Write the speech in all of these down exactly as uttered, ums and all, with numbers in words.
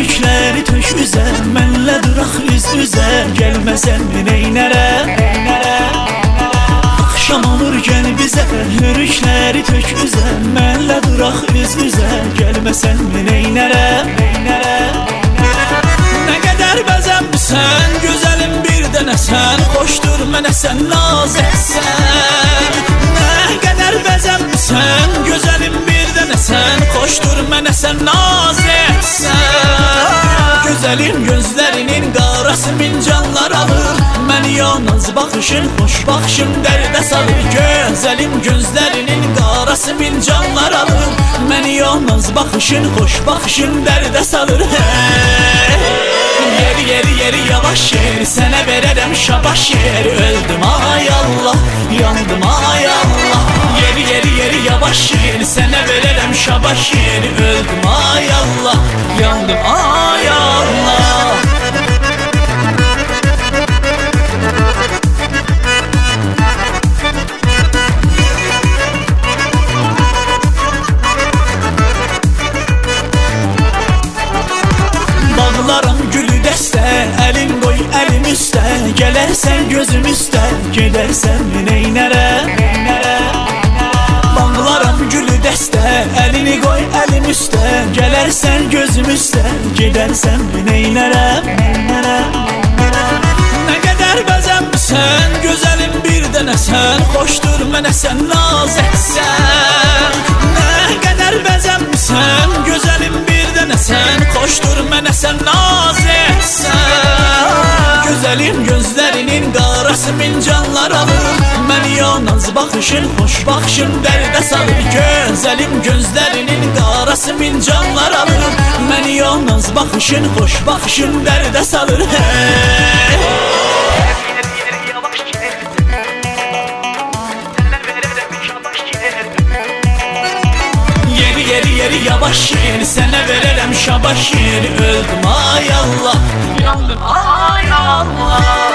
hörükləri tök üzə, mənlə duraq üz üzə, gəlməsən neynərəm, neynərəm. Axşam olur gəl bizə, hörükləri tök üzə, mənlə duraq üz üzə, gəlməsən neynərəm, neynərəm. Nə qədər bəzəmsən, gözəlim bir dənə sən, xoşdur mənə sən naz etsən. Nə qədər bəzəmsən, gözəlim bir dənə sən, xoşdur mənə sən naz etsən. Gözəlim gözlərinin qarası min canlar alır, məni yalnız baxışın, xoş baxışın dərdə salır. Gözəlim gözlərinin qarası min canlar alır, məni yalnız baxışın, xoş baxışın dərdə salır. Hey! Yeri yeri yeri yavaş yer, sənə verərəm şabaş yer. Öldüm ay Allah, yandım ay Allah. Yeri yeri yeri yavaş yer, sənə verərəm şabaş yer. Öldüm ay Allah, yandım ay Allah. Bağlarım gülü dəstə, əlin qoy əlim üstə, gələrsən gözüm üstə, gedərsən neynərəm, neynərəm. Bağlarım gülü dəstə, əlini qoy əlim üstə, gələrsən gözüm üstə, gedərsən neynərəm, neynərəm. Nə qədər bəzəmsən, gözəlim bir dənə sən, xoşdur mənə sən naz etsən. Nə qədər bəzəmsən, gözəlim bir dənə sən, xoşdur mənə sən naz etsən. Gözəlim gözlərinin qarası min canlar alır, məni yalnız baxışın, xoş baxışın dərdə salır. Gözəlim gözlərinin qarası min canlar alır, məni yalnız baxışın, xoş baxışın dərdə salır. Hey! Yeri yeri yavaş yer, sənə verərəm şabaş yer. Öldüm ay Allah, yandım ay Allah.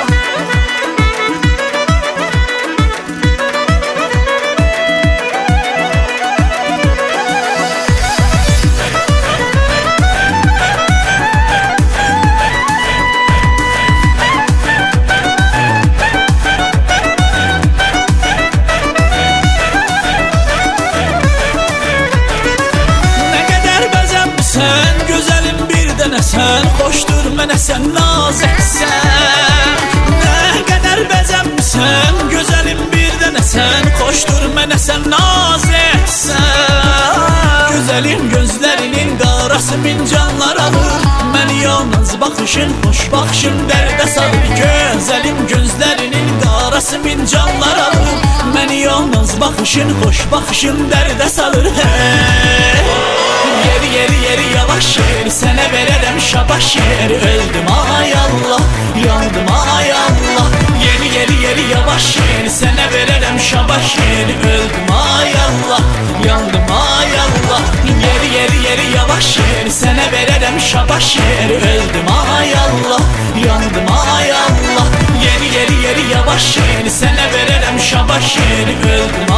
Sən xoşdur mənə sən naz etsən. Nə qədər bəzəmsən, gözəlim bir dənə sən, xoşdur mənə sən naz etsən. Gözəlim gözlərinin qarası min canlar alır, məni yalnız baxışın, xoş baxışın dərdə salır. Gözəlim gözlərinin qarası min canlar alır, məni yalnız baxışın, xoş baxışın dərdə salır. Hey! Yeri yeri yeri yavaş yer, sənə verərəm şabaş yer. Öldüm ay Allah, yandım ay Allah. Yeri yeri yeri yavaş yer, sənə verərəm şabaş yer. Öldüm ay Allah, yandım ay Allah. Yeri yeri yeri yavaş yer, sənə verərəm şabaş yer. Öldüm ay Allah, yandım ay Allah. Yeri yeri yeri yavaş yer, sənə verərəm şabaş yer. Öldüm